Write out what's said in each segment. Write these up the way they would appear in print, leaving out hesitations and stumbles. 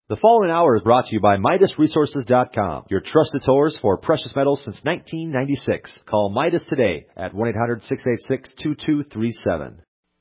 The following hour is brought to you by MidasResources.com, your trusted source for precious metals since 1996. Call Midas today at 1-800-686-2237.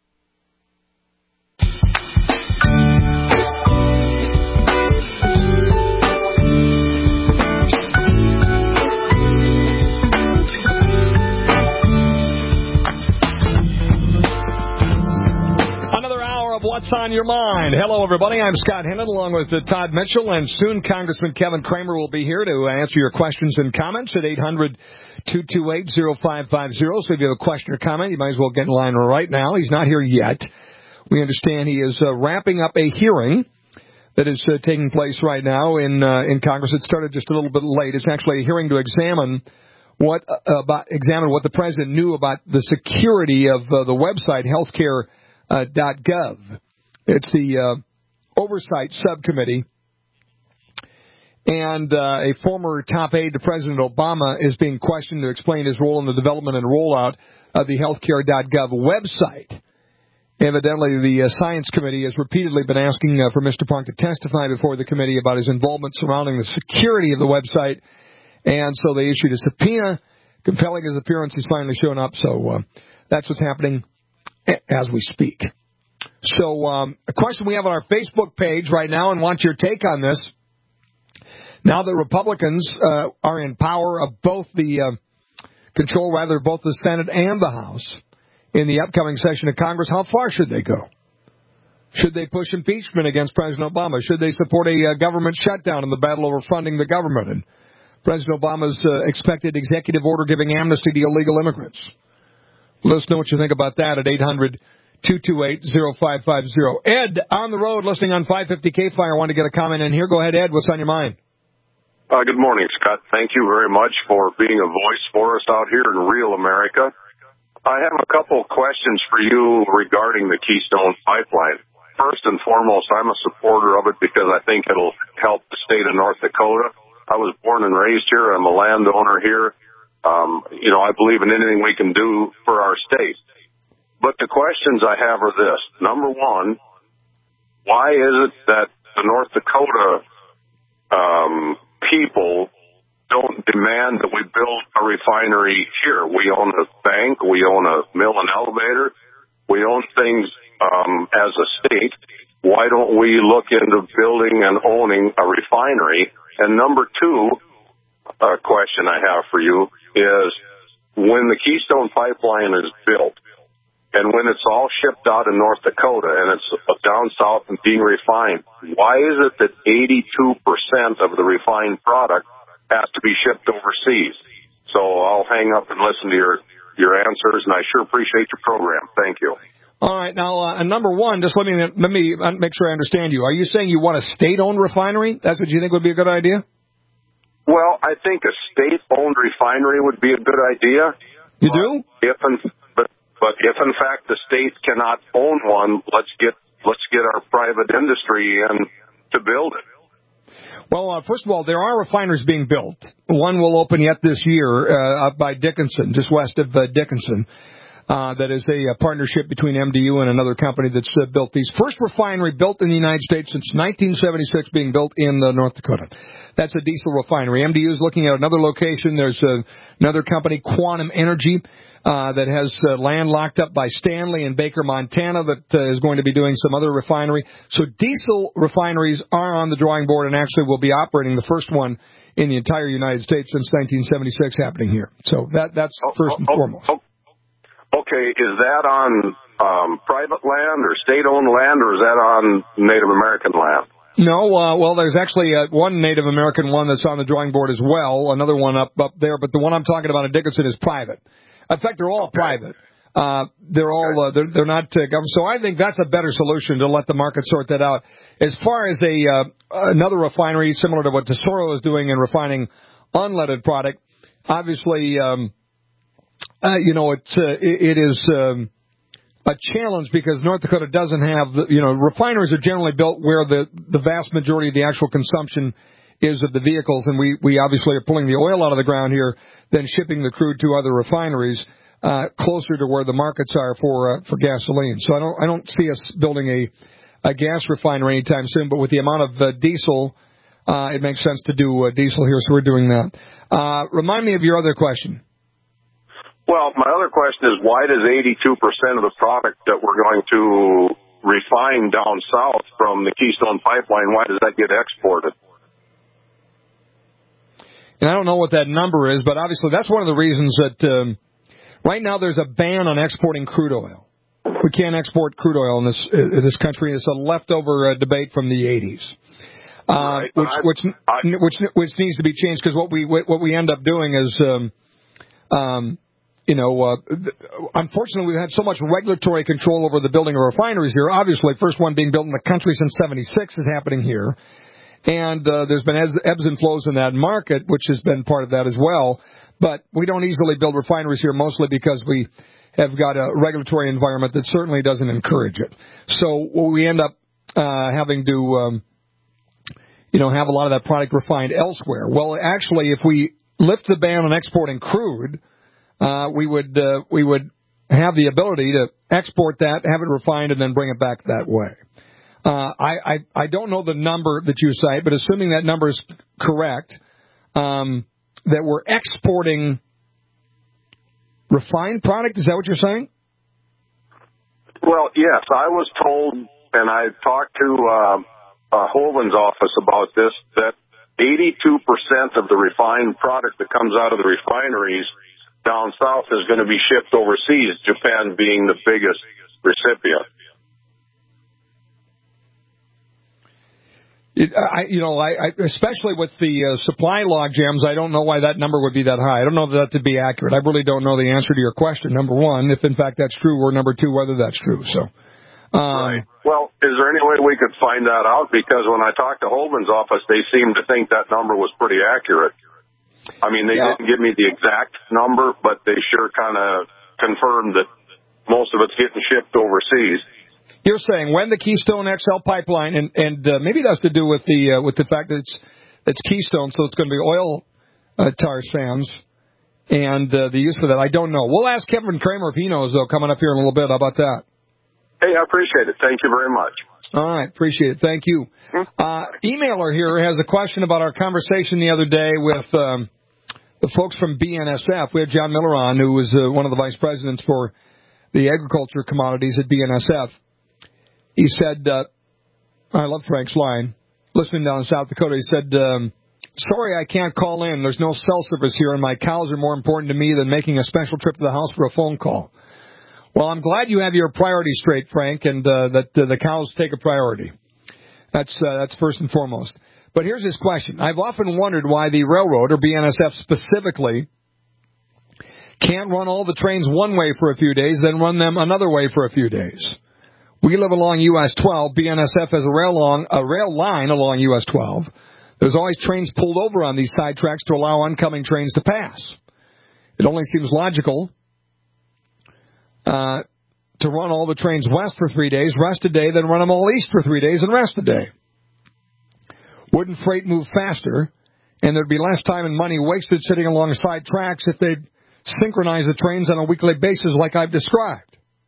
What's on your mind? Hello, everybody. I'm Scott Hennon, along with Todd Mitchell, and soon Congressman Kevin Cramer will be here to answer your questions and comments at 800-228-0550. So if you have a question or comment, you might as well get in line right now. He's not here yet. We understand he is wrapping up a hearing that is taking place right now in Congress. It started just a little bit late. It's actually a hearing to examine what the president knew about the security of the website healthcare.gov. It's the Oversight Subcommittee, and a former top aide to President Obama is being questioned to explain his role in the development and rollout of the healthcare.gov website. Evidently, the Science Committee has repeatedly been asking for Mr. Punk to testify before the committee about his involvement surrounding the security of the website, and so they issued a subpoena compelling his appearance. He's finally shown up, so that's what's happening as we speak. So a question we have on our Facebook page right now, and want your take on this. Now that Republicans are in power of both the both the Senate and the House in the upcoming session of Congress, how far should they go? Should they push impeachment against President Obama? Should they support a government shutdown in the battle over funding the government and President Obama's expected executive order giving amnesty to illegal immigrants? Let us know what you think about that at 800-228-0550. Ed, on the road, listening on 550 K-Fire. I want to get a comment in here. Go ahead, Ed. What's on your mind? Good morning, Scott. Thank you very much for being a voice for us out here in real America. I have a couple of questions for you regarding the Keystone Pipeline. First and foremost, I'm a supporter of it because I think it'll help the state of North Dakota. I was born and raised here. I'm a landowner here. I believe in anything we can do for our state. But the questions I have are this. Number one, why is it that the North Dakota people don't demand that we build a refinery here? We own a bank. We own a mill and elevator. We own things as a state. Why don't we look into building and owning a refinery? And number two, a question I have for you is when the Keystone Pipeline is built and when it's all shipped out of North Dakota and it's down south and being refined, why is it that 82% of the refined product has to be shipped overseas? So I'll hang up and listen to your answers, and I sure appreciate your program. Thank you. All right. Now, number one, just let me make sure I understand you. Are you saying you want a state-owned refinery? That's what you think would be a good idea? Well, I think a state-owned refinery would be a good idea. You do? But if in fact the state cannot own one, let's get our private industry in to build it. Well, first of all, there are refineries being built. One will open yet this year up by Dickinson, just west of Dickinson. That is a partnership between MDU and another company that's built these. First refinery built in the United States since 1976 being built in North Dakota. That's a diesel refinery. MDU is looking at another location. There's another company, Quantum Energy, that has land locked up by Stanley in Baker, Montana, that is going to be doing some other refinery. So diesel refineries are on the drawing board and actually will be operating the first one in the entire United States since 1976 happening here. So that's first and foremost. Okay, is that on private land or state-owned land, or is that on Native American land? No, well, there's actually one Native American one that's on the drawing board as well, another one up there, but the one I'm talking about in Dickinson is private. In fact, they're all private. They're all they're not government. So I think that's a better solution to let the market sort that out. As far as another refinery similar to what Tesoro is doing in refining unleaded product, obviously. It is a challenge because North Dakota doesn't have, refineries are generally built where the vast majority of the actual consumption is of the vehicles, and we obviously are pulling the oil out of the ground here, then shipping the crude to other refineries closer to where the markets are for gasoline. So I don't see us building a gas refinery anytime soon, but with the amount of diesel, it makes sense to do diesel here, so we're doing that. Remind me of your other question. Well, my other question is, why does 82% of the product that we're going to refine down south from the Keystone Pipeline, why does that get exported? And I don't know what that number is, but obviously that's one of the reasons that right now there's a ban on exporting crude oil. We can't export crude oil in this country. It's a leftover debate from the 80s, right. which needs to be changed, because what we end up doing is, unfortunately, we've had so much regulatory control over the building of refineries here. Obviously, first one being built in the country since '76 is happening here. And there's been ebbs and flows in that market, which has been part of that as well. But we don't easily build refineries here, mostly because we have got a regulatory environment that certainly doesn't encourage it. So we end up having to, have a lot of that product refined elsewhere. Well, actually, if we lift the ban on exporting crude, we would have the ability to export that, have it refined, and then bring it back that way. I don't know the number that you cite, but assuming that number is correct, that we're exporting refined product, is that what you're saying? Well, yes, I was told, and I talked to Hoven's office about this, that 82% of the refined product that comes out of the refineries down south is going to be shipped overseas, Japan being the biggest recipient. Especially with the supply log jams, I don't know why that number would be that high. I don't know that to be accurate. I really don't know the answer to your question, number one, if in fact that's true, or number two, whether that's true. So, right. Well, is there any way we could find that out? Because when I talked to Hoven's office, they seemed to think that number was pretty accurate. I mean, they didn't give me the exact number, but they sure kind of confirmed that most of it's getting shipped overseas. You're saying when the Keystone XL pipeline, and maybe that's to do with the fact that it's Keystone, so it's going to be oil tar sands, and the use for that. I don't know. We'll ask Kevin Kramer if he knows, though, coming up here in a little bit. How about that? Hey, I appreciate it. Thank you very much. All right, appreciate it. Thank you. Emailer here has a question about our conversation the other day with the folks from BNSF. We had John Miller on, who was one of the vice presidents for the agriculture commodities at BNSF. He said, I love Frank's line, listening down in South Dakota, he said, sorry I can't call in. There's no cell service here, and my cows are more important to me than making a special trip to the house for a phone call. Well, I'm glad you have your priorities straight, Frank, and that the cows take a priority. That's first and foremost. But here's his question. I've often wondered why the railroad, or BNSF specifically, can't run all the trains one way for a few days, then run them another way for a few days. We live along US 12. BNSF has a rail line along US 12. There's always trains pulled over on these side tracks to allow oncoming trains to pass. It only seems logical to run all the trains west for 3 days, rest a day, then run them all east for 3 days and rest a day. Wouldn't freight move faster, and there'd be less time and money wasted sitting alongside tracks if they'd synchronize the trains on a weekly basis like I've described?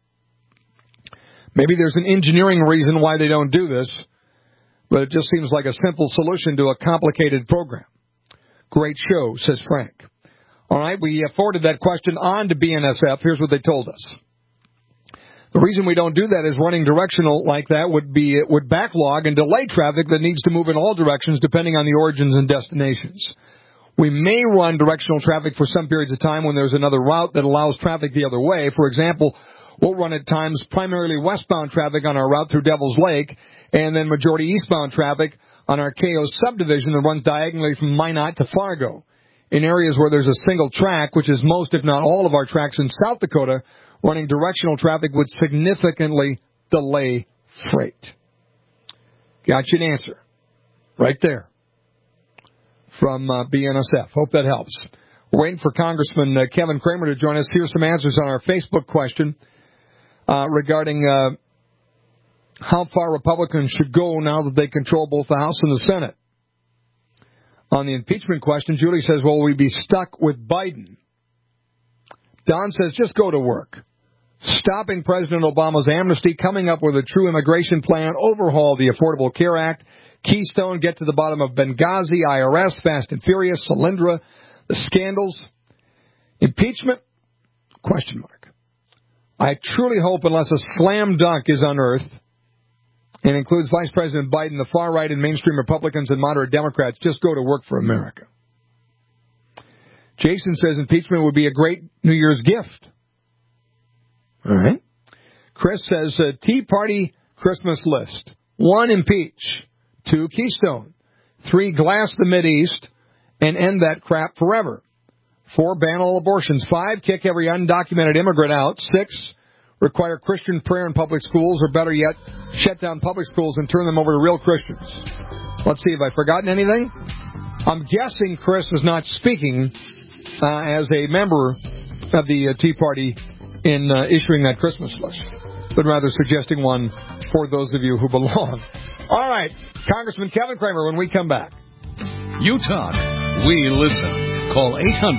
Maybe there's an engineering reason why they don't do this, but it just seems like a simple solution to a complicated program. Great show, says Frank. All right, we forwarded that question on to BNSF. Here's what they told us. The reason we don't do that is running directional like that would backlog and delay traffic that needs to move in all directions depending on the origins and destinations. We may run directional traffic for some periods of time when there's another route that allows traffic the other way. For example, we'll run at times primarily westbound traffic on our route through Devil's Lake, and then majority eastbound traffic on our KO subdivision that runs diagonally from Minot to Fargo. In areas where there's a single track, which is most if not all of our tracks in South Dakota, running directional traffic would significantly delay freight. Got you an answer right there from BNSF. Hope that helps. We're waiting for Congressman Kevin Kramer to join us. Here's some answers on our Facebook question regarding how far Republicans should go now that they control both the House and the Senate. On the impeachment question, Julie says, will we be stuck with Biden? Don says, just go to work. stopping President Obama's amnesty, coming up with a true immigration plan, overhaul the Affordable Care Act, Keystone, get to the bottom of Benghazi, IRS, Fast and Furious, Solyndra, the scandals, impeachment, question mark. I truly hope, unless a slam dunk is unearthed, and includes Vice President Biden, the far right and mainstream Republicans and moderate Democrats, just go to work for America. Jason says impeachment would be a great New Year's gift. All right. Chris says Tea Party Christmas list. 1, impeach. 2, Keystone. 3, glass the Mideast and end that crap forever. 4, ban all abortions. 5, kick every undocumented immigrant out. 6, require Christian prayer in public schools, or better yet, shut down public schools and turn them over to real Christians. Let's see, have I forgotten anything? I'm guessing Chris was not speaking as a member of the Tea Party in issuing that Christmas list, but rather suggesting one for those of you who belong. All right, Congressman Kevin Cramer, when we come back. You talk, we listen. Call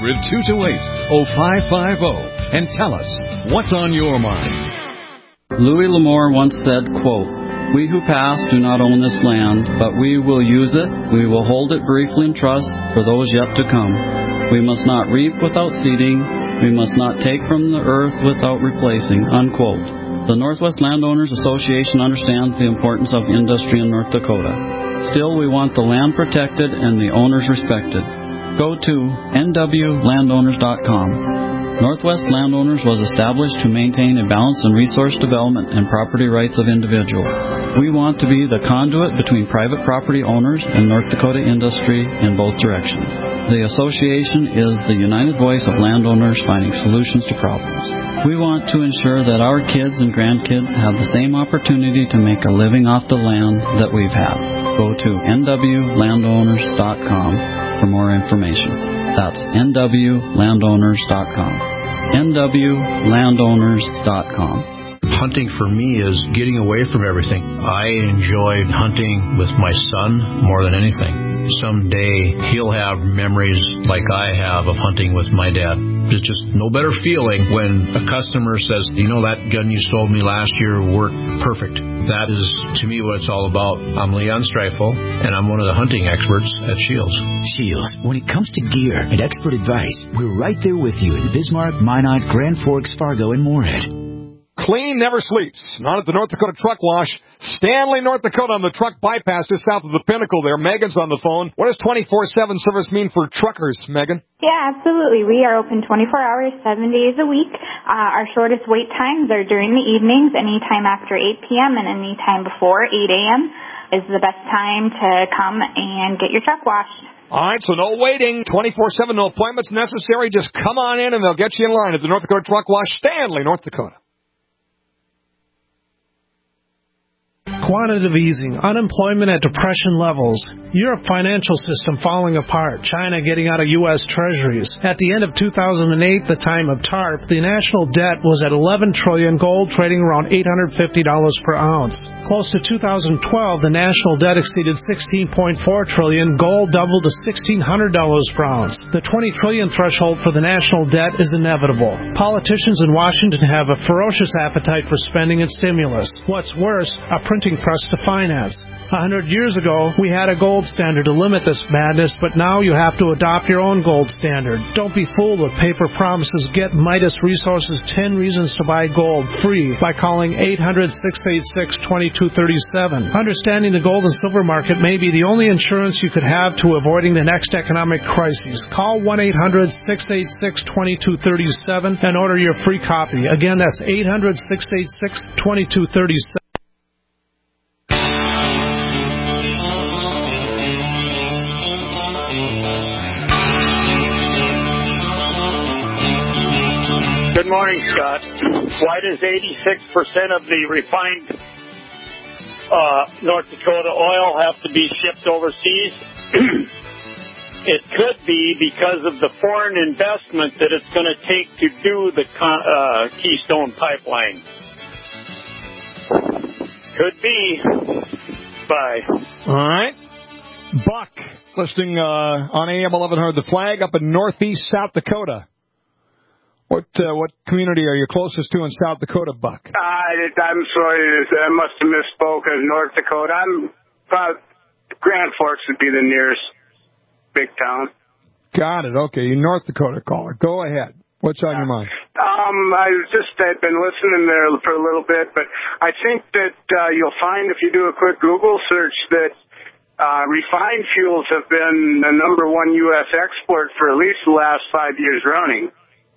800-228-0550 and tell us what's on your mind. Louis L'Amour once said, quote, "We who pass do not own this land, but we will use it. We will hold it briefly in trust for those yet to come. We must not reap without seeding. We must not take from the earth without replacing," unquote. The Northwest Landowners Association understands the importance of industry in North Dakota. Still, we want the land protected and the owners respected. Go to nwlandowners.com. Northwest Landowners was established to maintain a balance in resource development and property rights of individuals. We want to be the conduit between private property owners and North Dakota industry in both directions. The association is the united voice of landowners finding solutions to problems. We want to ensure that our kids and grandkids have the same opportunity to make a living off the land that we've had. Go to nwlandowners.com for more information. That's nwlandowners.com. nwlandowners.com. Hunting for me is getting away from everything. I enjoy hunting with my son more than anything. Someday he'll have memories like I have of hunting with my dad. There's just no better feeling when a customer says, "You know, that gun you sold me last year worked perfect." That is, to me, what it's all about. I'm Leon Streifel, and I'm one of the hunting experts at Shields. Shields, when it comes to gear and expert advice, we're right there with you in Bismarck, Minot, Grand Forks, Fargo, and Moorhead. Clean never sleeps. Not at the North Dakota Truck Wash. Stanley, North Dakota, on the truck bypass just south of the Pinnacle there. Megan's on the phone. What does 24/7 service mean for truckers, Megan? Yeah, absolutely. We are open 24 hours, 7 days a week. Our shortest wait times are during the evenings, anytime after 8 p.m. and anytime before 8 a.m. is the best time to come and get your truck washed. All right, so no waiting, 24/7, no appointments necessary. Just come on in and they'll get you in line at the North Dakota Truck Wash, Stanley, North Dakota. Quantitative easing, unemployment at depression levels, Europe financial system falling apart, China getting out of U.S. treasuries. At the end of 2008, the time of TARP, the national debt was at $11 trillion, gold trading around $850 per ounce. Close to 2012, the national debt exceeded $16.4 trillion, gold doubled to $1,600 per ounce. The $20 trillion threshold for the national debt is inevitable. Politicians in Washington have a ferocious appetite for spending and stimulus. What's worse, a printing press to finance. 100 years ago, we had a gold standard to limit this madness, but now you have to adopt your own gold standard. Don't be fooled with paper promises. Get Midas Resources 10 Reasons to Buy Gold free by calling 800-686-2237. Understanding the gold and silver market may be the only insurance you could have to avoiding the next economic crisis. Call 1-800-686-2237 and order your free copy. Again, that's 800-686-2237. Good morning, Scott. Why does 86% of the refined North Dakota oil have to be shipped overseas? It could be because of the foreign investment that it's going to take to do the Keystone Pipeline. Could be. Bye. All right. Buck, listening on AM 1100, The Flag up in northeast South Dakota. What community are you closest to in South Dakota, Buck? I'm sorry, I must have misspoke. North Dakota. Grand Forks would be the nearest big town. Got it. Okay, you North Dakota caller. Go ahead. What's on your mind? I've been listening there for a little bit, but I think that you'll find if you do a quick Google search that refined fuels have been the number one U.S. export for at least the last 5 years running.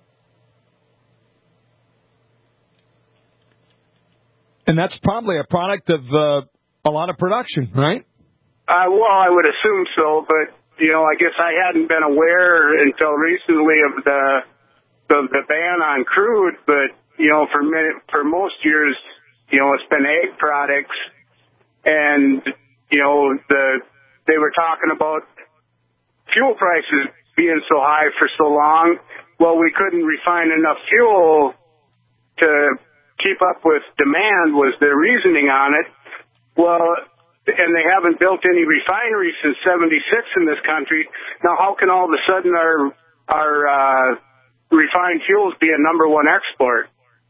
And that's probably a product of a lot of production, right? Well, I would assume so, but, I guess I hadn't been aware until recently of the ban on crude, but, for most years, it's been egg products, and, they were talking about fuel prices being so high for so long. Well, we couldn't refine enough fuel to keep up with demand was their reasoning on it. Well, and they haven't built any refineries since 76 in this country. Now, how can all of a sudden our refined fuels be a number one export?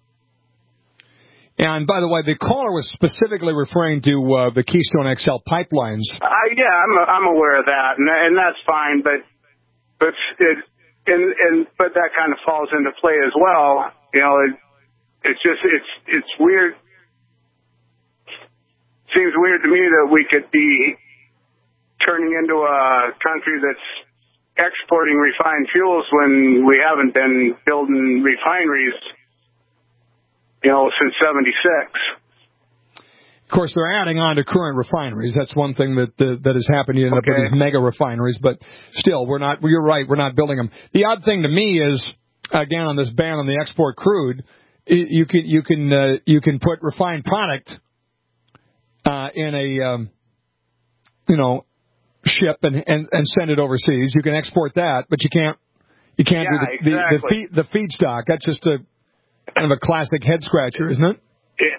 And by the way, the caller was specifically referring to the Keystone XL pipelines. Yeah, I'm aware of that, and that's fine. But that kind of falls into play as well. It's weird. Seems weird to me that we could be turning into a country that's exporting refined fuels when we haven't been building refineries, since 76. Of course, they're adding on to current refineries. That's one thing that has happened. You end up with these mega refineries, but still, we're not. You're right. We're not building them. The odd thing to me is, again, on this ban on the export crude, you can put refined product in a ship and send it overseas. You can export that, but you can't do the feedstock. That's just a kind of a classic head scratcher, isn't it? Yeah.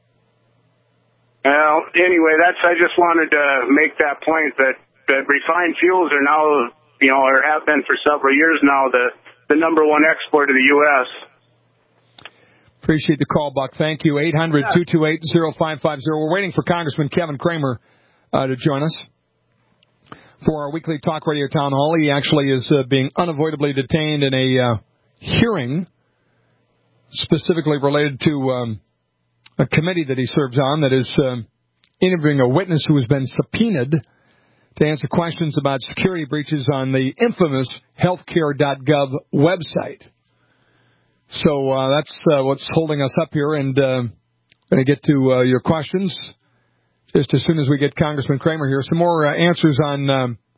Well, anyway, I just wanted to make that point that refined fuels are now, or have been for several years now, the number one export of the U.S. Appreciate the call, Buck. Thank you. 800-228-0550. We're waiting for Congressman Kevin Cramer to join us for our weekly talk radio town hall. He actually is being unavoidably detained in a hearing specifically related to a committee that he serves on that is interviewing a witness who has been subpoenaed to answer questions about security breaches on the infamous healthcare.gov website. So that's what's holding us up here, and going to get to your questions just as soon as we get Congressman Cramer here. Some more answers on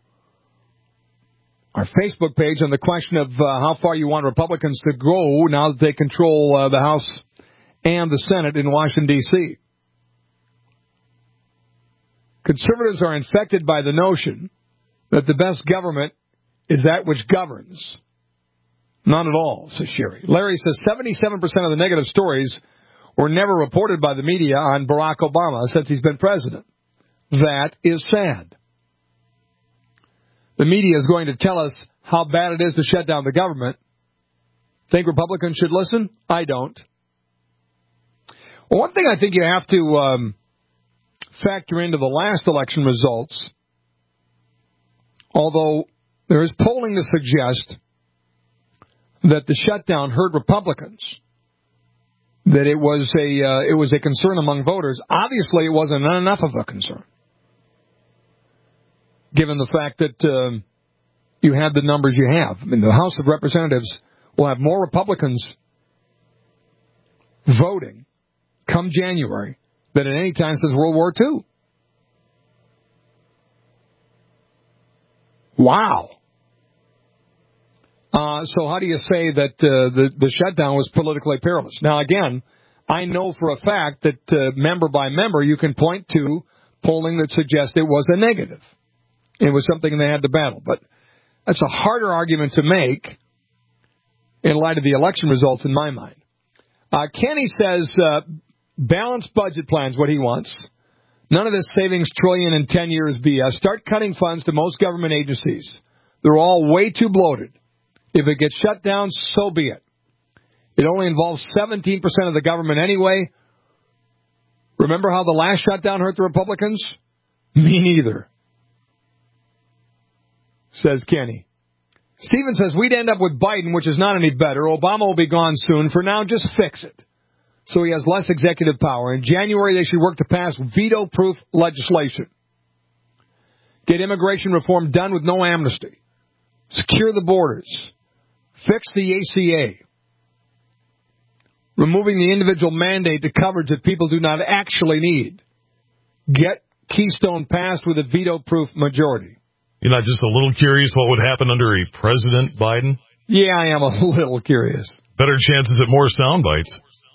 our Facebook page on the question of how far you want Republicans to go now that they control the House and the Senate in Washington, D.C. Conservatives are infected by the notion that the best government is that which governs. None at all, says Sherry. Larry says 77% of the negative stories were never reported by the media on Barack Obama since he's been president. That is sad. The media is going to tell us how bad it is to shut down the government. Think Republicans should listen? I don't. Well, one thing I think you have to factor into the last election results, although there is polling to suggest that the shutdown hurt Republicans, that it was a concern among voters. Obviously, it wasn't enough of a concern, given the fact that you had the numbers you have. I mean, the House of Representatives will have more Republicans voting come January than at any time since World War II. Wow. So how do you say that the shutdown was politically perilous? Now, again, I know for a fact that member by member you can point to polling that suggests it was a negative. It was something they had to battle. But that's a harder argument to make in light of the election results in my mind. Kenny says balanced budget plan's what he wants. None of this savings trillion in 10 years BS. Start cutting funds to most government agencies. They're all way too bloated. If it gets shut down, so be it. It only involves 17% of the government anyway. Remember how the last shutdown hurt the Republicans? Me neither, says Kenny. Steven says, we'd end up with Biden, which is not any better. Obama will be gone soon. For now, just fix it, so he has less executive power. In January, they should work to pass veto-proof legislation. Get immigration reform done with no amnesty. Secure the borders. Fix the ACA. Removing the individual mandate to coverage that people do not actually need. Get Keystone passed with a veto-proof majority. You're not just a little curious what would happen under a President Biden? Yeah, I am a little curious. Better chances at more sound bites.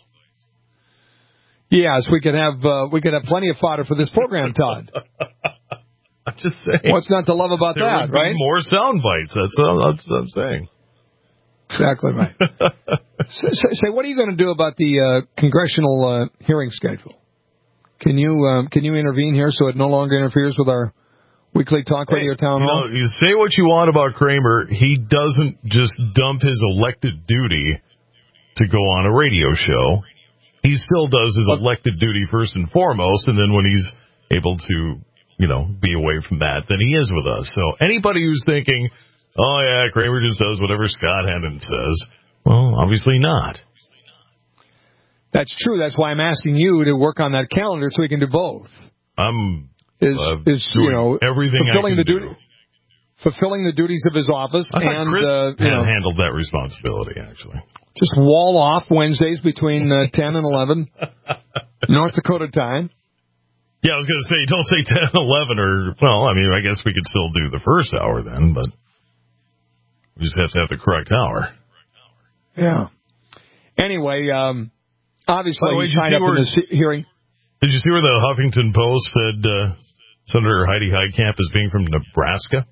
Yes, we could have plenty of fodder for this program, Todd. I'm just saying. What's not to love about there that, would be right? More sound bites. That's what I'm saying. Exactly right. Say, what are you going to do about the congressional hearing schedule? Can you intervene here so it no longer interferes with our weekly talk radio town hall? You say what you want about Kramer. He doesn't just dump his elected duty to go on a radio show. He still does his elected duty first and foremost, and then when he's able to, be away from that, then he is with us. So anybody who's thinking, oh yeah, Kramer just does whatever Scott Hennon says, well, obviously not. That's true. That's why I'm asking you to work on that calendar so we can do both. I'm doing everything fulfilling I can do. Fulfilling the duties of his office. I thought and Chris handled that responsibility, actually. Just wall off Wednesdays between 10 and 11, North Dakota time. Yeah, I was going to say, don't say 10 and 11, I guess we could still do the first hour then, but we just have to have the correct hour. Yeah. Anyway, obviously way, he's tied up in this hearing. Did you see where the Huffington Post said Senator Heidi Heitkamp is being from Nebraska?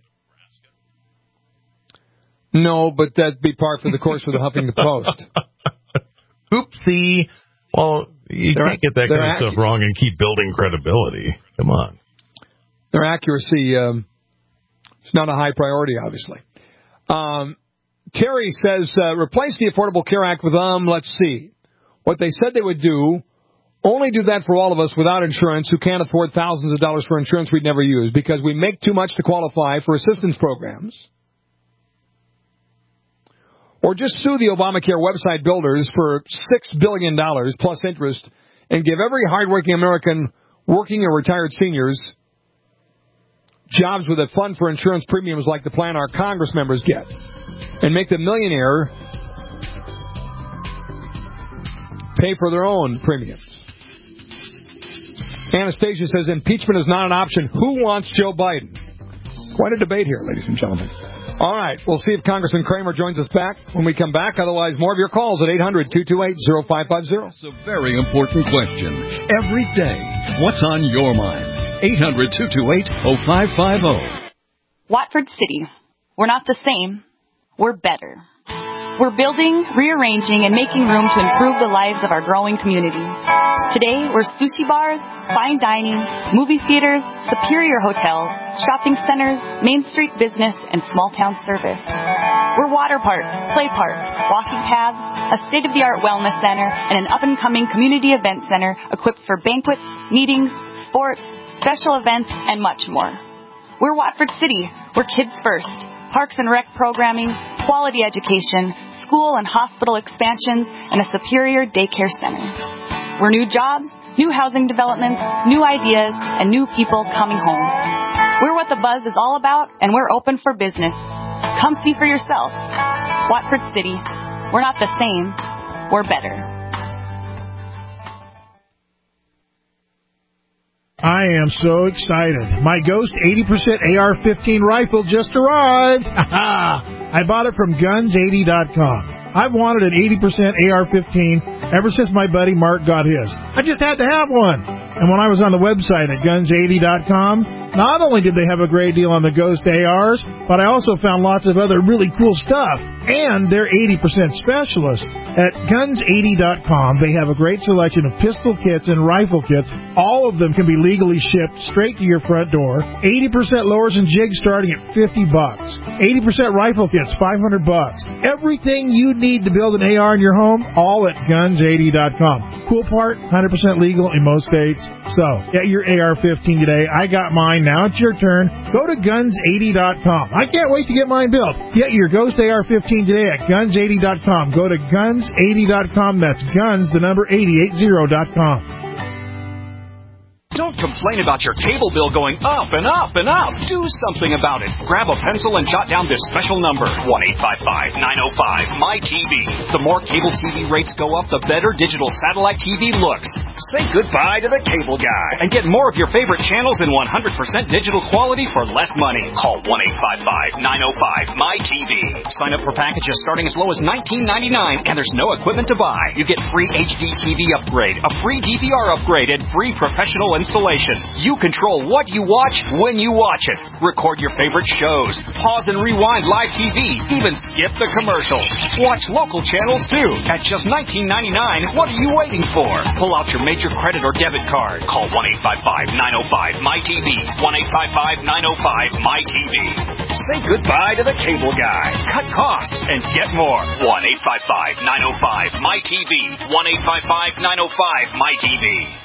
No, but that'd be par for the course for the Huffington Post. Oopsie. Well, you can't get that kind of stuff wrong and keep building credibility. Come on. Their accuracy is not a high priority, obviously. Terry says, replace the Affordable Care Act with let's see. What they said they would do, only do that for all of us without insurance who can't afford thousands of dollars for insurance we'd never use because we make too much to qualify for assistance programs. Or just sue the Obamacare website builders for $6 billion plus interest and give every hardworking American working or retired seniors jobs with a fund for insurance premiums like the plan our Congress members get. And make the millionaire pay for their own premiums. Anastasia says impeachment is not an option. Who wants Joe Biden? Quite a debate here, ladies and gentlemen. All right, we'll see if Congressman Kramer joins us back when we come back. Otherwise, more of your calls at 800-228-0550. It's a very important question. Every day, what's on your mind? 800-228-0550. Watford City. We're not the same. We're better. We're building, rearranging, and making room to improve the lives of our growing community. Today, we're sushi bars, fine dining, movie theaters, superior hotels, shopping centers, Main Street business, and small-town service. We're water parks, play parks, walking paths, a state-of-the-art wellness center, and an up-and-coming community event center equipped for banquets, meetings, sports, special events, and much more. We're Watford City. We're kids first. Parks and rec programming, quality education, school and hospital expansions, and a superior daycare center. We're new jobs, new housing developments, new ideas, and new people coming home. We're what the buzz is all about, and we're open for business. Come see for yourself. Watford City. We're not the same. We're better. I am so excited. My Ghost 80% AR-15 rifle just arrived. I bought it from Guns80.com. I've wanted an 80% AR-15 ever since my buddy Mark got his. I just had to have one. And when I was on the website at Guns80.com, Not only did they have a great deal on the Ghost ARs, but I also found lots of other really cool stuff. And they're 80% specialists. At Guns80.com, they have a great selection of pistol kits and rifle kits. All of them can be legally shipped straight to your front door. 80% lowers and jigs starting at $50. 80% rifle kits, $500. Everything you need to build an AR in your home, all at Guns80.com. Cool part, 100% legal in most states. So, get your AR-15 today. I got mine. Now it's your turn. Go to Guns80.com. I can't wait to get mine built. Get your Ghost AR-15 today at Guns80.com. Go to Guns80.com. That's guns, the number 880.com. Don't complain about your cable bill going up and up and up. Do something about it. Grab a pencil and jot down this special number, 1-855-905-MY-TV. The more cable TV rates go up, the better digital satellite TV looks. Say goodbye to the cable guy and get more of your favorite channels in 100% digital quality for less money. Call 1-855-905-MY-TV. Sign up for packages starting as low as $19.99, and there's no equipment to buy. You get free HD TV upgrade, a free DVR upgrade, and free professional installation. You control what you watch when you watch it. Record your favorite shows. Pause and rewind live TV. Even skip the commercials. Watch local channels too. At just $19.99, what are you waiting for? Pull out your major credit or debit card. Call 1-855-905-MY-TV. 1-855-905-MY-TV. Say goodbye to the cable guy. Cut costs and get more. 1-855-905-MY-TV. 1-855-905-MY-TV.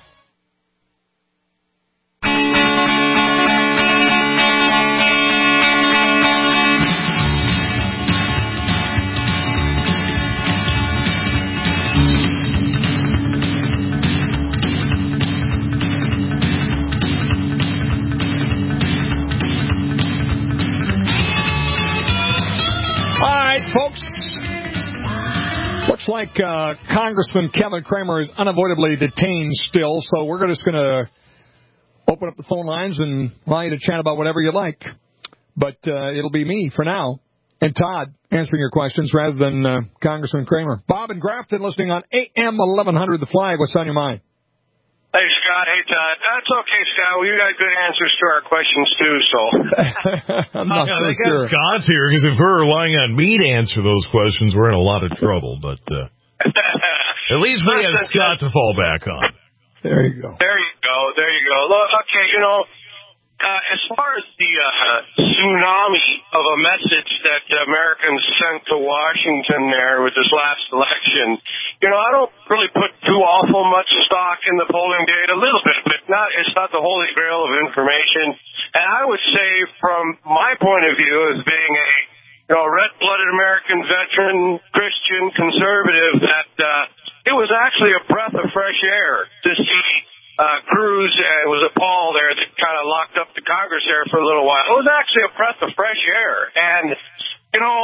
Folks, looks like Congressman Kevin Cramer is unavoidably detained still, so we're just going to open up the phone lines and allow you to chat about whatever you like. But it'll be me for now and Todd answering your questions rather than Congressman Cramer. Bob and Grafton listening on AM 1100 The Flag. What's on your mind? Hey, Scott. Hey, Todd. That's okay, Scott. Well, you got good answers to our questions, too, so. I'm not so sure. Scott's here, because if we're relying on me to answer those questions, we're in a lot of trouble. But at least we have Scott to fall back on. There you go. There you go. There you go. Look, okay, you know, as far as the tsunami of a message that Americans sent to Washington there with this last election, you know, I don't really put too awful much stock in the polling data, a little bit, but it's not the holy grail of information. And I would say, from my point of view, as being a red-blooded American veteran, Christian, conservative, that it was actually a breath of fresh air to see Cruz. It was a Paul there that kind of locked up the Congress there for a little while. It was actually a breath of fresh air. And, you know,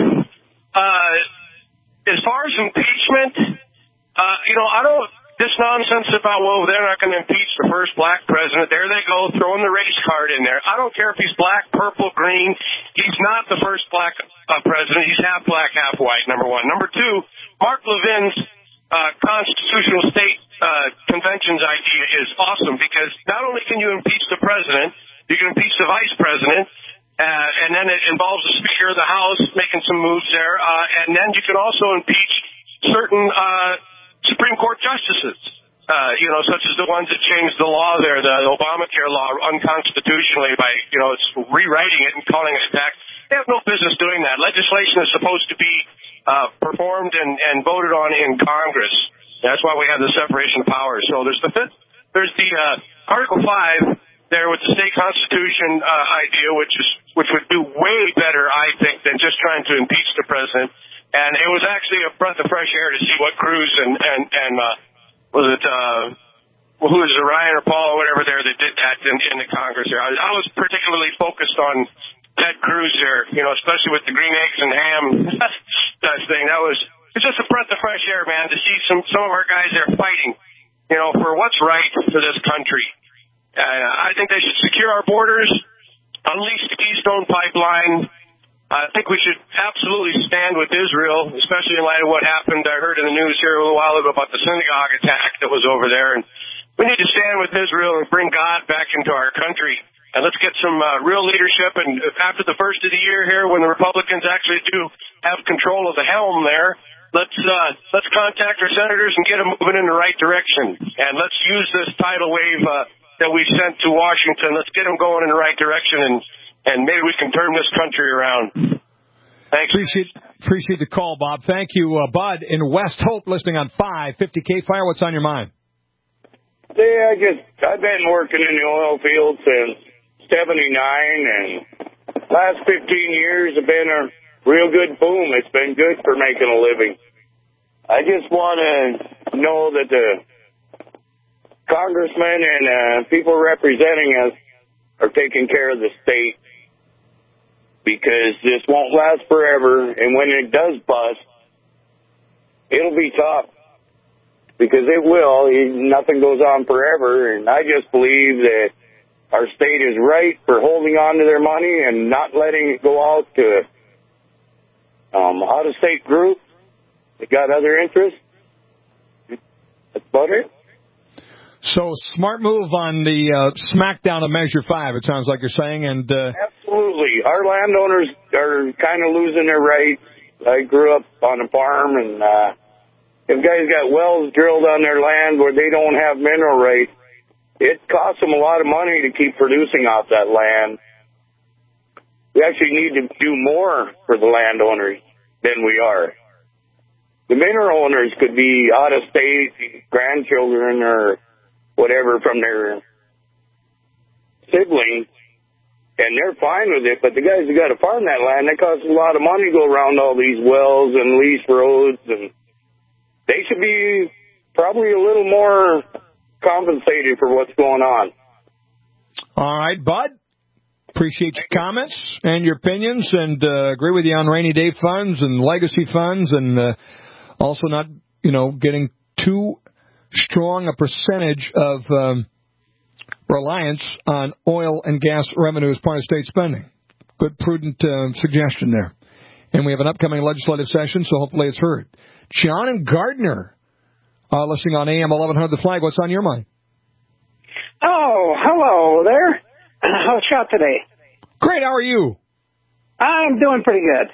as far as impeachment, I don't, this nonsense about, well, they're not going to impeach the first black president. There they go, throwing the race card in there. I don't care if he's black, purple, green. He's not the first black president. He's half black, half white, number one. Number two, Mark Levin's constitutional state convention's idea is awesome, because not only can you impeach the president, you can impeach the vice president, and then it involves the Speaker of the House making some moves there, and then you can also impeach certain Supreme Court justices, such as the ones that changed the law there, the Obamacare law, unconstitutionally by, it's rewriting it and calling it tax. They have no business doing that. Legislation is supposed to be performed and voted on in Congress. That's why we have the separation of powers. So there's the Article 5 there with the state constitution idea, which would do way better, I think, than just trying to impeach the president. And it was actually a breath of fresh air to see what Cruz and was it who was it, Ryan or Paul or whatever there that did that in the Congress there. I was particularly focused on Ted Cruz there, especially with the green eggs and ham that thing. It's just a breath of fresh air, man, to see some of our guys there fighting, for what's right for this country. I think they should secure our borders, unleash the Keystone Pipeline. I think we should absolutely stand with Israel, especially in light of what happened. I heard in the news here a little while ago about the synagogue attack that was over there. And we need to stand with Israel and bring God back into our country. And let's get some real leadership. And after the first of the year here, when the Republicans actually do have control of the helm there, let's contact our senators and get them moving in the right direction. And let's use this tidal wave that we sent to Washington. Let's get them going in the right direction, and maybe we can turn this country around. Thanks. Appreciate the call, Bob. Thank you, Bud in West Hope, listening on 550 K-Fire. What's on your mind? Yeah, I've been working in the oil field since 79, and last 15 years have been a real good boom. It's been good for making a living. I just want to know that the congressmen and people representing us are taking care of the state, because this won't last forever, and when it does bust, it'll be tough, because it will. Nothing goes on forever, and I just believe that our state is right for holding on to their money and not letting it go out to out-of-state groups that got other interests. That's about it. So, smart move on the smackdown of Measure 5, it sounds like you're saying. And absolutely. Our landowners are kind of losing their rights. I grew up on a farm, and if guys got wells drilled on their land where they don't have mineral rights, it costs them a lot of money to keep producing off that land. We actually need to do more for the landowners than we are. The mineral owners could be out of state, grandchildren or whatever from their siblings, and they're fine with it. But the guys who got to farm that land, that costs a lot of money to go around all these wells and lease roads, and they should be probably a little more compensated for what's going on. All right, Bud. Appreciate your comments and your opinions, and agree with you on rainy day funds and legacy funds, and also not, getting too strong a percentage of reliance on oil and gas revenue as part of state spending. Good, prudent suggestion there. And we have an upcoming legislative session, so hopefully it's heard. John and Gardner, listening on AM 1100 The Flag. What's on your mind? Oh, hello there. How's shot today? Great. How are you? I'm doing pretty good.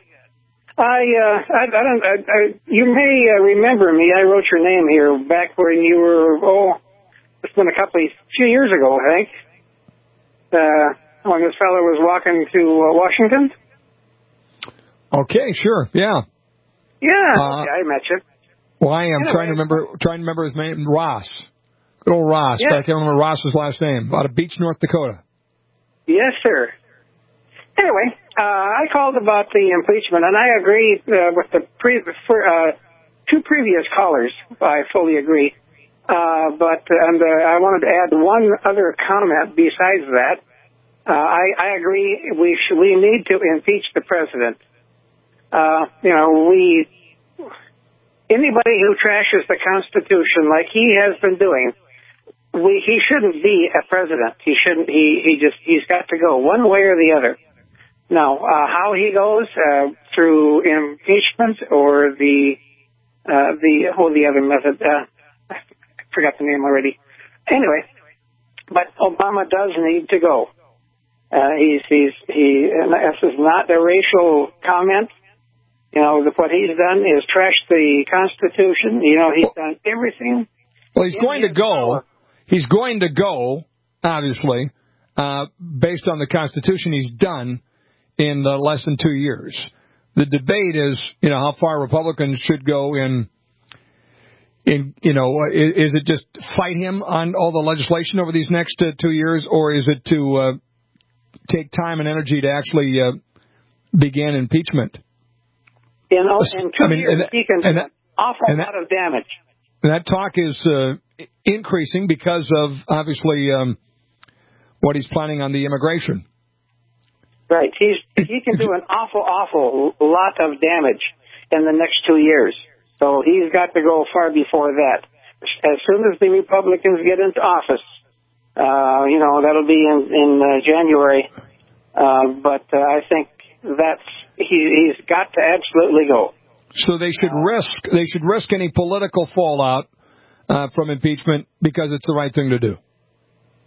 You may remember me. I wrote your name here back when you were, it's been few years ago, I think. When this fellow was walking to Washington. Okay, sure, yeah. Yeah, I met you. Well, I am trying to remember his name, Ross. Good old Ross. Yeah. I can't remember Ross's last name. Out of Beach, North Dakota. Yes, sir. Anyway, I called about the impeachment, and I agree with the two previous callers. I fully agree. But I wanted to add one other comment besides that. I agree we need to impeach the president. Anybody who trashes the Constitution like he has been doing, he shouldn't be a president. He shouldn't. He's got to go one way or the other. Now, how he goes through impeachment or the other method, I forgot the name already. Anyway, but Obama does need to go. And this is not a racial comment. What he's done is trash the Constitution. He's done everything. Well, he's going to go. He's going to go, obviously, based on the Constitution he's done in less than 2 years. The debate is, how far Republicans should go in is it just fight him on all the legislation over these next 2 years, or is it to take time and energy to actually begin impeachment? In 2 years, he can do an awful lot of damage. That talk is increasing because of, obviously, what he's planning on the immigration. Right. He can do an awful lot of damage in the next 2 years. So he's got to go far before that. As soon as the Republicans get into office, that'll be in January. But I think he's got to absolutely go. So they should risk any political fallout from impeachment because it's the right thing to do.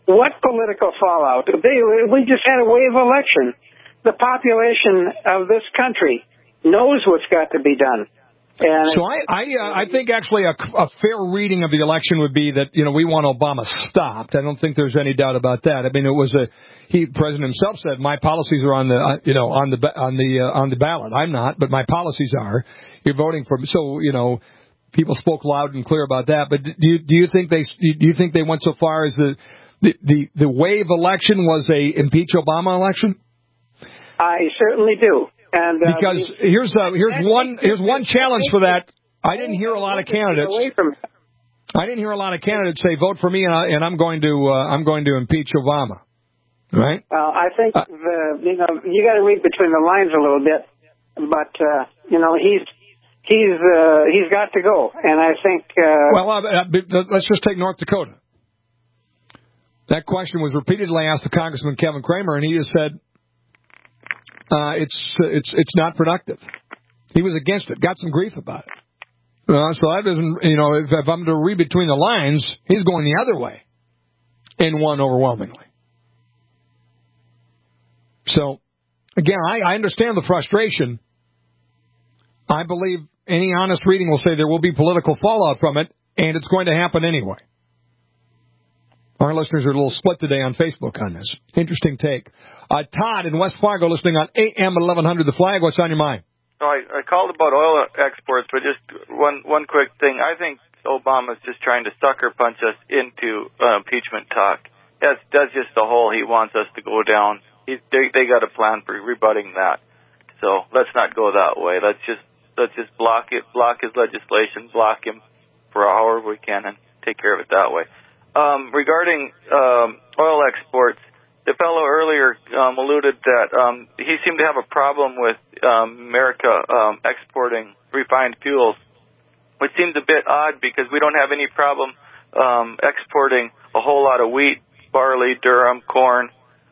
What political fallout? We just had a wave election. The population of this country knows what's got to be done. And so I think actually a fair reading of the election would be that, you know, we want Obama stopped. I don't think there's any doubt about that. I mean, President himself said my policies are on the ballot. I'm not, but my policies are. You're voting for me. So, you know, people spoke loud and clear about that. But do you think they went so far as the wave election was a impeach Obama election? I certainly do. And because here's one challenge for that. I didn't hear a lot of candidates. I didn't hear a lot of candidates say vote for me and I'm going to impeach Obama. Right? I think you got to read between the lines a little bit, but you know, he's got to go, and I think. Let's just take North Dakota. That question was repeatedly asked to Congressman Kevin Cramer, and he just said it's not productive. He was against it, got some grief about it. So that doesn't, you know, if I'm to read between the lines, he's going the other way, and won overwhelmingly. So, again, I understand the frustration. I believe any honest reading will say there will be political fallout from it, and it's going to happen anyway. Our listeners are a little split today on Facebook on this. Interesting take. Todd in West Fargo listening on AM 1100 The Flag. What's on your mind? I called about oil exports, but just one quick thing. I think Obama's just trying to sucker punch us into impeachment talk. That's just the hole he wants us to go down. They got a plan for rebutting that. So let's not go that way. Let's just block his legislation, block him for however we can, and take care of it that way. Regarding oil exports, the fellow earlier alluded that he seemed to have a problem with America exporting refined fuels, which seems a bit odd because we don't have any problem exporting a whole lot of wheat, barley, durum, corn,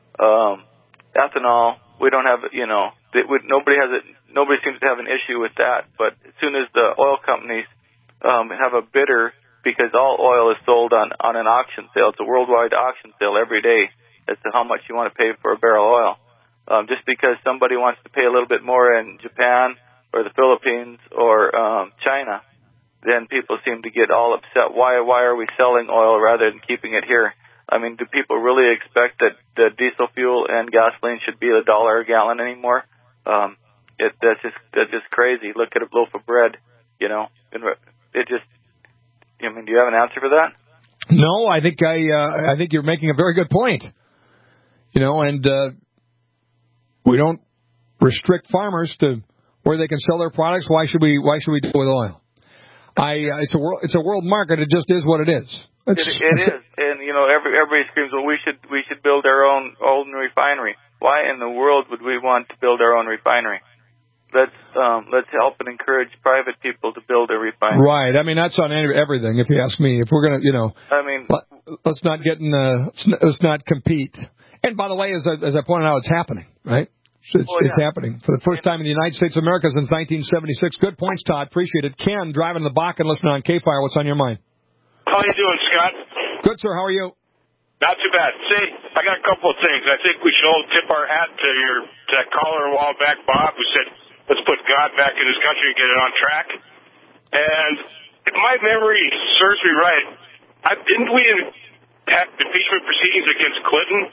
ethanol. We don't have, you know, nobody seems to have an issue with that. But as soon as the oil companies have a bidder, because all oil is sold on an auction sale, it's a worldwide auction sale every day as to how much you want to pay for a barrel of oil. Just because somebody wants to pay a little bit more in Japan or the Philippines or China, then people seem to get all upset. Why are we selling oil rather than keeping it here? I mean, do people really expect that the diesel fuel and gasoline should be $1 a gallon anymore? That's just crazy. Look at a loaf of bread, you know. It just. I mean, do you have an answer for that? No, I think you're making a very good point. You know, and we don't restrict farmers to where they can sell their products. Why should we do it with oil? It's a world market. It just is what it is. It is, and you know, everybody screams, well, we should build our own refinery. Why in the world would we want to build our own refinery? Let's help and encourage private people to build a refinery. Right. I mean, that's on everything, if you ask me. If we're gonna, you know, I mean, let's not compete. And by the way, as I pointed out, it's happening, right? It's happening for the first time in the United States of America since 1976. Good points, Todd. Appreciate it. Ken, driving the Bakken, listening on K-Fire. What's on your mind? How you doing, Scott? Good, sir. How are you? Not too bad. Say, I got a couple of things. I think we should all tip our hat to that caller a while back, Bob, who said, let's put God back in his country and get it on track. And if my memory serves me right, didn't we have impeachment proceedings against Clinton?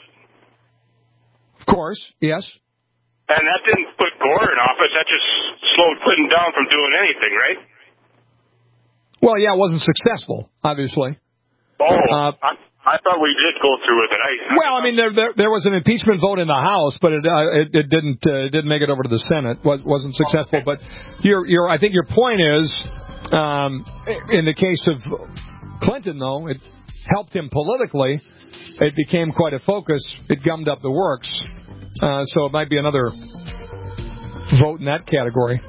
Of course, yes. And that didn't put Gore in office. That just slowed Clinton down from doing anything, right? Well, yeah, it wasn't successful, obviously. Oh, I thought we did go through with it. I mean, there was an impeachment vote in the House, but it didn't make it over to the Senate. Wasn't successful. But I think your point is, in the case of Clinton, though, it helped him politically. It became quite a focus. It gummed up the works. So it might be another vote in that category.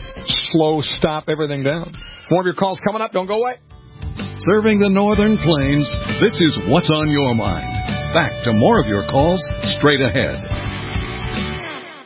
Stop everything down. More of your calls coming up. Don't go away. Serving the Northern Plains, this is What's on Your Mind. Back to more of your calls straight ahead.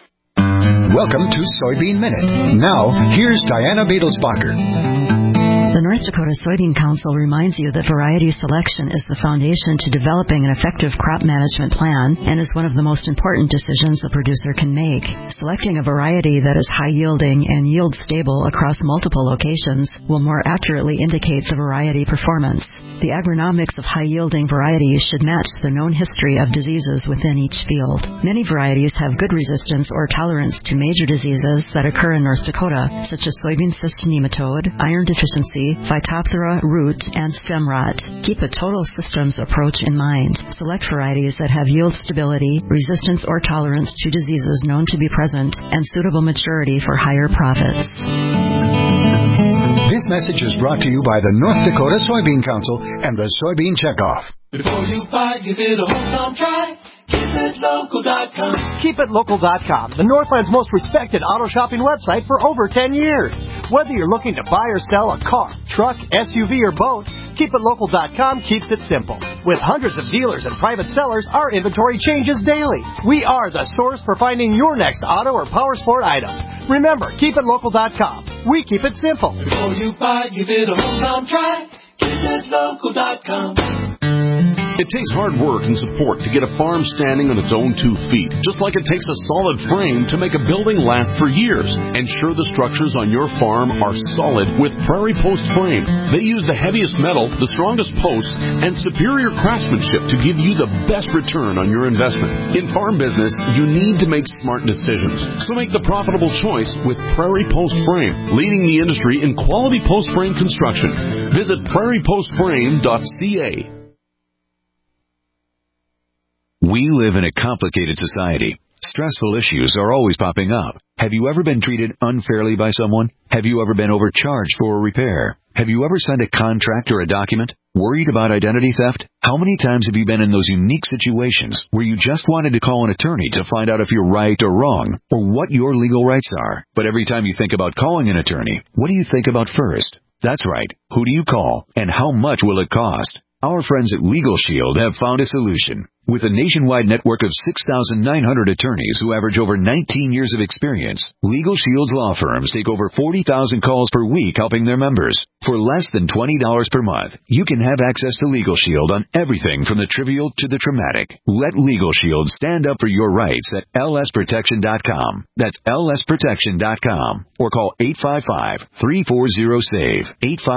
Welcome to Soybean Minute. Now, here's Diana Beadlesbacher. The North Dakota Soybean Council reminds you that variety selection is the foundation to developing an effective crop management plan and is one of the most important decisions a producer can make. Selecting a variety that is high-yielding and yield-stable across multiple locations will more accurately indicate the variety performance. The agronomics of high-yielding varieties should match the known history of diseases within each field. Many varieties have good resistance or tolerance to major diseases that occur in North Dakota, such as soybean cyst nematode, iron deficiency, Phytophthora, root, and stem rot. Keep a total systems approach in mind. Select varieties that have yield stability, resistance or tolerance to diseases known to be present, and suitable maturity for higher profits. This message is brought to you by the North Dakota Soybean Council and the Soybean Checkoff. Before you buy, give it a hometown try. KeepItLocal.com. KeepItLocal.com, the Northland's most respected auto shopping website for over 10 years. Whether you're looking to buy or sell a car, truck, SUV, or boat, KeepItLocal.com keeps it simple. With hundreds of dealers and private sellers, our inventory changes daily. We are the source for finding your next auto or power sport item. Remember, KeepItLocal.com. We keep it simple. Before you buy, give it a hometown try. KeepItLocal.com. It takes hard work and support to get a farm standing on its own 2 feet, just like it takes a solid frame to make a building last for years. Ensure the structures on your farm are solid with Prairie Post Frame. They use the heaviest metal, the strongest posts, and superior craftsmanship to give you the best return on your investment. In farm business, you need to make smart decisions, so make the profitable choice with Prairie Post Frame, leading the industry in quality post frame construction. Visit prairiepostframe.ca. We live in a complicated society. Stressful issues are always popping up. Have you ever been treated unfairly by someone? Have you ever been overcharged for a repair? Have you ever signed a contract or a document? Worried about identity theft? How many times have you been in those unique situations where you just wanted to call an attorney to find out if you're right or wrong, or what your legal rights are? But every time you think about calling an attorney, what do you think about first? That's right. Who do you call, and how much will it cost? Our friends at Legal Shield have found a solution. With a nationwide network of 6,900 attorneys who average over 19 years of experience, Legal Shield's law firms take over 40,000 calls per week helping their members. For less than $20 per month, you can have access to Legal Shield on everything from the trivial to the traumatic. Let Legal Shield stand up for your rights at lsprotection.com. That's lsprotection.com. Or call 855-340-SAVE.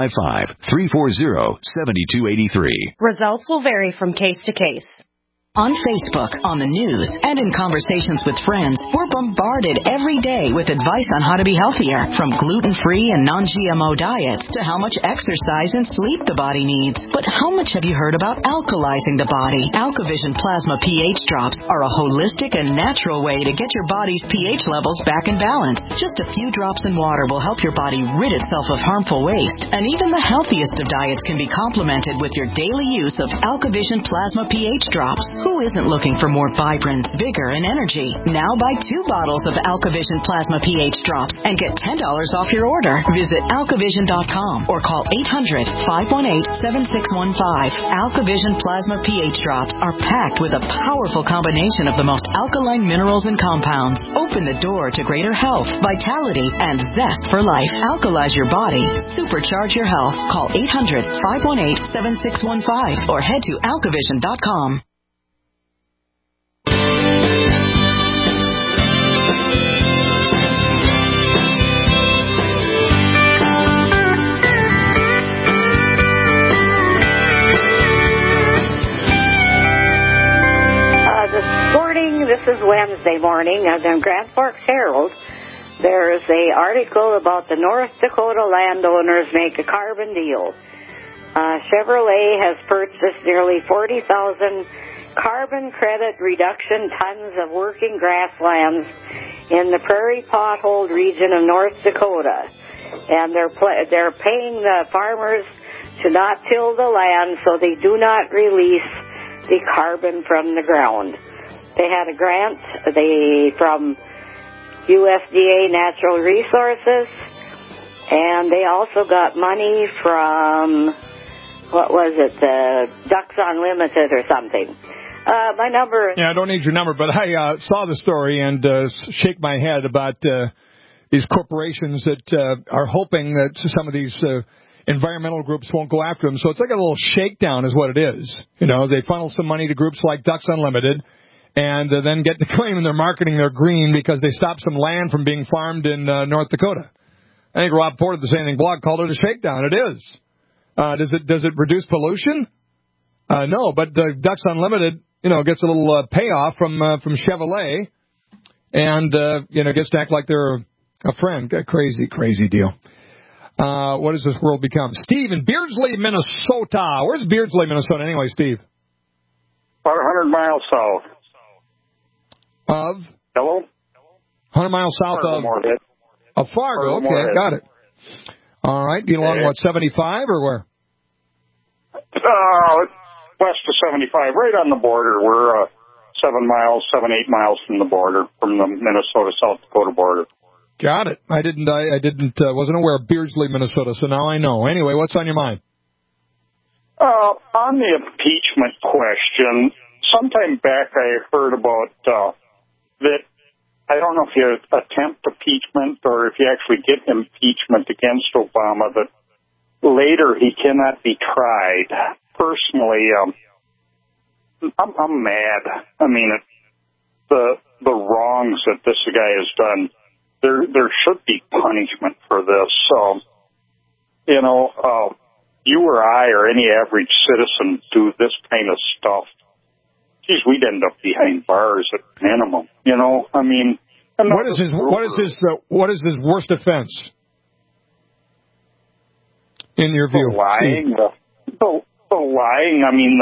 855-340-7283. Results will vary from case to case. On Facebook, on the news, and in conversations with friends, we're bombarded every day with advice on how to be healthier, from gluten-free and non-GMO diets to how much exercise and sleep the body needs. But how much have you heard about alkalizing the body? AlkaVision Plasma pH drops are a holistic and natural way to get your body's pH levels back in balance. Just a few drops in water will help your body rid itself of harmful waste, and even the healthiest of diets can be complemented with your daily use of AlkaVision Plasma pH drops. Who isn't looking for more vibrance, vigor, and energy? Now buy 2 bottles of AlkaVision Plasma pH drops and get $10 off your order. Visit alkavision.com or call 800-518-7615. AlkaVision Plasma pH drops are packed with a powerful combination of the most alkaline minerals and compounds. Open the door to greater health, vitality, and zest for life. Alkalize your body. Supercharge your health. Call 800-518-7615 or head to alkavision.com. This is Wednesday morning, and in Grand Forks Herald, there is an article about the North Dakota landowners make a carbon deal. Chevrolet has purchased nearly 40,000 carbon credit reduction tons of working grasslands in the prairie potholed region of North Dakota, and they're paying the farmers to not till the land so they do not release the carbon from the ground. They had a grant from USDA Natural Resources, and they also got money from, Ducks Unlimited or something. My number... Yeah, I don't need your number, but I saw the story and shake my head about these corporations that are hoping that some of these environmental groups won't go after them. So it's like a little shakedown is what it is. They funnel some money to groups like Ducks Unlimited and then get to claim they're marketing their green because they stopped some land from being farmed in North Dakota. I think Rob Porter, the Sanding blog, called it a shakedown. It is. Does it reduce pollution? No, but the Ducks Unlimited, gets a little payoff from Chevrolet and, gets to act like they're a friend. Crazy deal. What does this world become? Steve in Beardsley, Minnesota. Where's Beardsley, Minnesota anyway, Steve? About 100 miles south. Of? Hello? 100 miles south of Fargo. Okay, got it. All right. You along, 75 or where? West of 75, right on the border. We're 8 miles from the border, from the Minnesota-South Dakota border. Got it. I wasn't aware of Beardsley, Minnesota, so now I know. Anyway, what's on your mind? On the impeachment question, sometime back I heard about that, I don't know if you attempt impeachment or if you actually get impeachment against Obama, that later he cannot be tried. Personally, I'm mad. I mean, the wrongs that this guy has done, there should be punishment for this. So, you or I or any average citizen do this kind of stuff, geez, we'd end up behind bars at minimum. I mean, what is his worst offense in your view? The lying. I mean,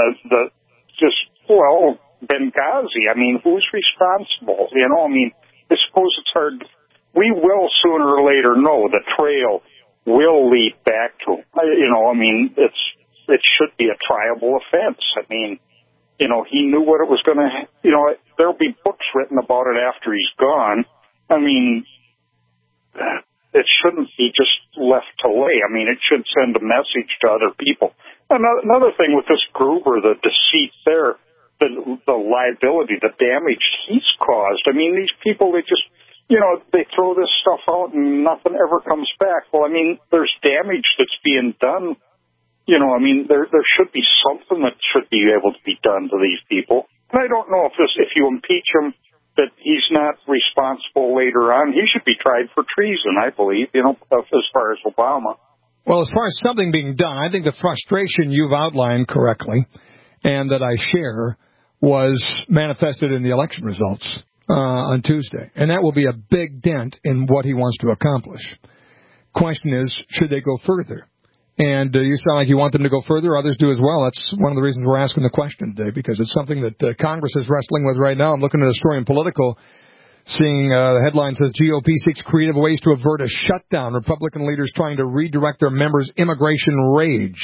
Benghazi. I mean, who's responsible? I mean, I suppose it's hard. We will sooner or later know the trail will lead back to him. I mean, it should be a triable offense. I mean, he knew what it was going to, there'll be books written about it after he's gone. I mean, it shouldn't be just left to lay. I mean, it should send a message to other people. Another thing with this Gruber, the deceit there, the liability, the damage he's caused. I mean, these people, they just, they throw this stuff out and nothing ever comes back. Well, I mean, there's damage that's being done. I mean, there should be something that should be able to be done to these people. And I don't know if you impeach him, that he's not responsible later on. He should be tried for treason, I believe, as far as Obama. Well, as far as something being done, I think the frustration you've outlined correctly and that I share was manifested in the election results on Tuesday. And that will be a big dent in what he wants to accomplish. Question is, should they go further? And you sound like you want them to go further. Others do as well. That's one of the reasons we're asking the question today, because it's something that Congress is wrestling with right now. I'm looking at a story in Politico, seeing the headline says GOP seeks creative ways to avert a shutdown. Republican leaders trying to redirect their members' immigration rage.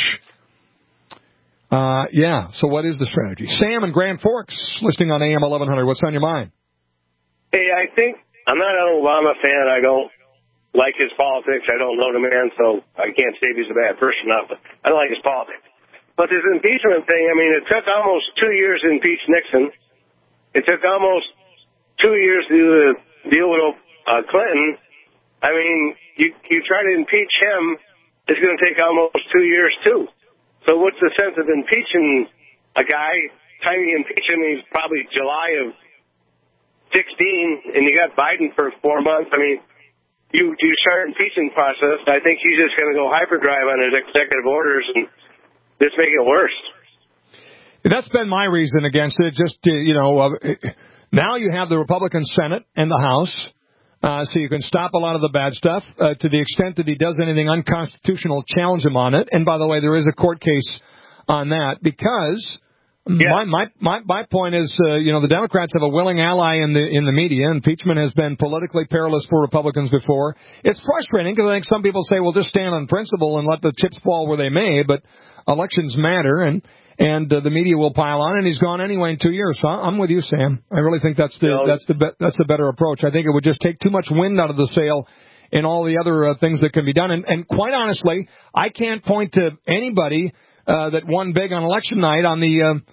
So what is the strategy? Sam in Grand Forks, listening on AM 1100. What's on your mind? Hey, I think I'm not an Obama fan. I don't like his politics. I don't know the man, so I can't say if he's a bad person or not, but I don't like his politics. But this impeachment thing, I mean, it took almost 2 years to impeach Nixon. It took almost 2 years to deal with Clinton. I mean, you try to impeach him, it's going to take almost 2 years, too. So what's the sense of impeaching a guy? Time you impeach him, he's probably July of 16, and you got Biden for 4 months. I mean, you start impeaching process. I think he's just going to go hyperdrive on his executive orders and just make it worse. That's been my reason against it. Just, now you have the Republican Senate and the House, so you can stop a lot of the bad stuff. To the extent that he does anything unconstitutional, challenge him on it. And by the way, there is a court case on that because my point is, the Democrats have a willing ally in the media. Impeachment has been politically perilous for Republicans before. It's frustrating because I think some people say, well, just stand on principle and let the chips fall where they may. But elections matter, and the media will pile on, and he's gone anyway in 2 years. So I'm with you, Sam. I really think that's the better approach. I think it would just take too much wind out of the sail in all the other things that can be done. And quite honestly, I can't point to anybody that won big on election night on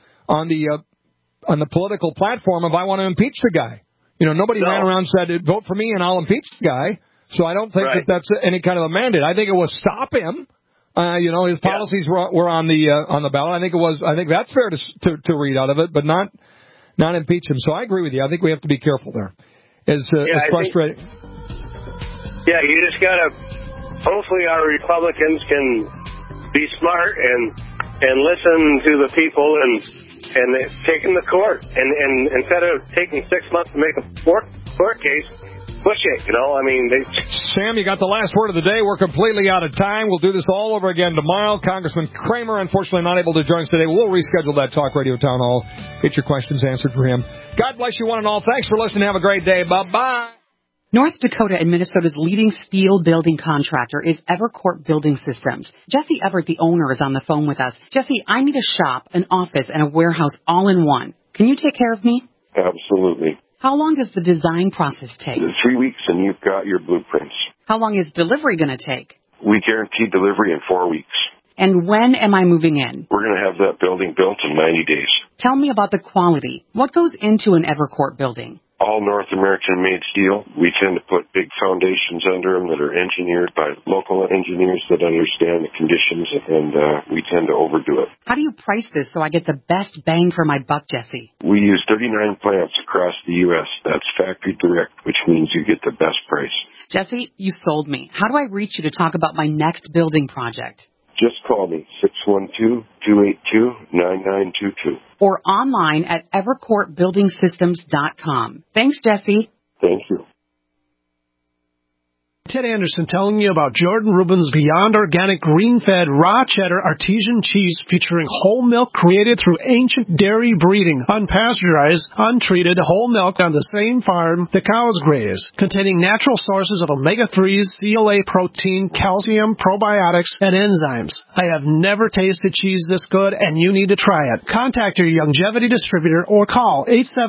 the political platform if I want to impeach the guy. Nobody ran around and said, vote for me and I'll impeach the guy. So I don't think that's any kind of a mandate. I think it will stop him His policies were on the ballot. I think that's fair to read out of it, but not impeach him. So I agree with you. I think we have to be careful there. As frustrating. You just gotta. Hopefully, our Republicans can be smart and listen to the people and take them to court. And instead of taking 6 months to make a court case, push it. Sam, you got the last word of the day. We're completely out of time. We'll do this all over again tomorrow. Congressman Kramer, unfortunately, not able to join us today. We'll reschedule that Talk Radio Town Hall. Get your questions answered for him. God bless you one and all. Thanks for listening. Have a great day. Bye-bye. North Dakota and Minnesota's leading steel building contractor is Evercourt Building Systems. Jesse Everett, the owner, is on the phone with us. Jesse, I need a shop, an office, and a warehouse all in one. Can you take care of me? Absolutely. How long does the design process take? 3 weeks and you've got your blueprints. How long is delivery going to take? We guarantee delivery in 4 weeks. And when am I moving in? We're going to have that building built in 90 days. Tell me about the quality. What goes into an Evercourt building? All North American-made steel. We tend to put big foundations under them that are engineered by local engineers that understand the conditions, and we tend to overdo it. How do you price this so I get the best bang for my buck, Jesse? We use 39 plants across the U.S. That's factory direct, which means you get the best price. Jesse, you sold me. How do I reach you to talk about my next building project? Just call me, 612-282-9922. Or online at evercourtbuildingsystems.com. Thanks, Jesse. Thank you. Ted Anderson telling you about Jordan Rubin's Beyond Organic Green-Fed Raw Cheddar Artesian Cheese featuring whole milk created through ancient dairy breeding, unpasteurized, untreated whole milk on the same farm the cows graze, containing natural sources of omega-3s, CLA protein, calcium, probiotics, and enzymes. I have never tasted cheese this good, and you need to try it. Contact your Longevity distributor or call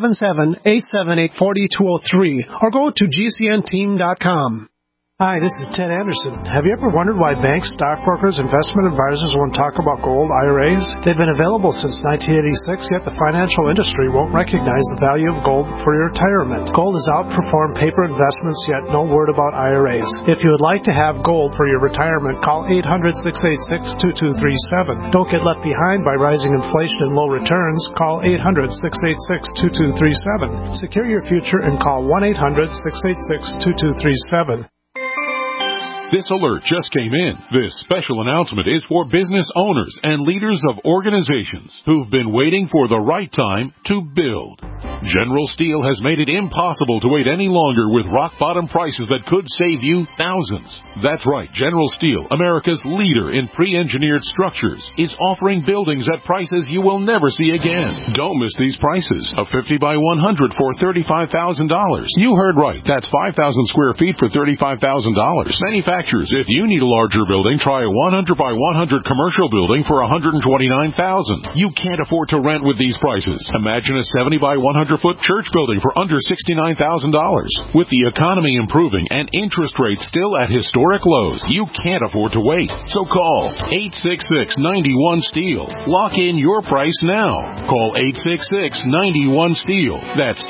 877-878-4203 or go to gcnteam.com. Hi, this is Ted Anderson. Have you ever wondered why banks, stockbrokers, investment advisors won't talk about gold IRAs? They've been available since 1986, yet the financial industry won't recognize the value of gold for your retirement. Gold has outperformed paper investments, yet no word about IRAs. If you would like to have gold for your retirement, call 800-686-2237. Don't get left behind by rising inflation and low returns. Call 800-686-2237. Secure your future and call 1-800-686-2237. This alert just came in. This special announcement is for business owners and leaders of organizations who've been waiting for the right time to build. General Steel has made it impossible to wait any longer with rock-bottom prices that could save you thousands. That's right, General Steel, America's leader in pre-engineered structures, is offering buildings at prices you will never see again. Don't miss these prices. A 50 by 100 for $35,000. You heard right. That's 5,000 square feet for $35,000. Manufacturers, if you need a larger building, try a 100 by 100 commercial building for $129,000. You can't afford to rent with these prices. Imagine a 70 by 100-foot church building for under $69,000. With the economy improving and interest rates still at historic lows, you can't afford to wait. So call 866-91-STEEL. Lock in your price now. Call 866-91-STEEL. That's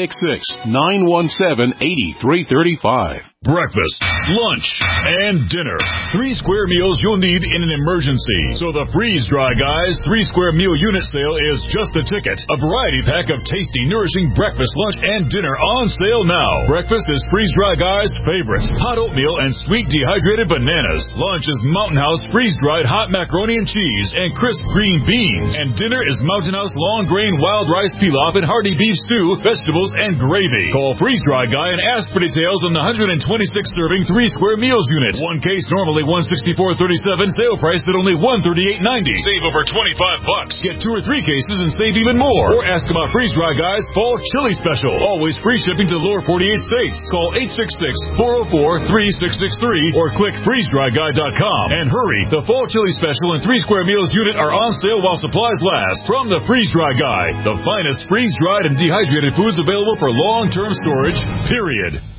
866-917-8335. Breakfast, lunch, and dinner. 3 square meals you'll need in an emergency. So the Freeze Dry Guys 3 square meal unit sale is just a ticket. A variety pack of tasty, nourishing breakfast, lunch, and dinner on sale now. Breakfast is Freeze Dry Guys' favorite. Hot oatmeal and sweet dehydrated bananas. Lunch is Mountain House freeze-dried hot macaroni and cheese and crisp green beans. And dinner is Mountain House long grain wild rice pilaf and hearty beef stew, vegetables, and gravy. Call Freeze Dry Guy and ask for details on the 126-serving 3 square meals unit. One case normally $164.37, sale price at only $138.90. Save over $25. Get 2 or 3 cases and save even more. Or ask about Freeze Dry Guys Fall Chili Special. Always free shipping to the lower 48 states. Call 866-404-3663 or click freezedryguy.com. And hurry, the Fall Chili Special and 3 square meals unit are on sale while supplies last. From the Freeze Dry Guy, the finest freeze-dried and dehydrated foods available for long-term storage, period.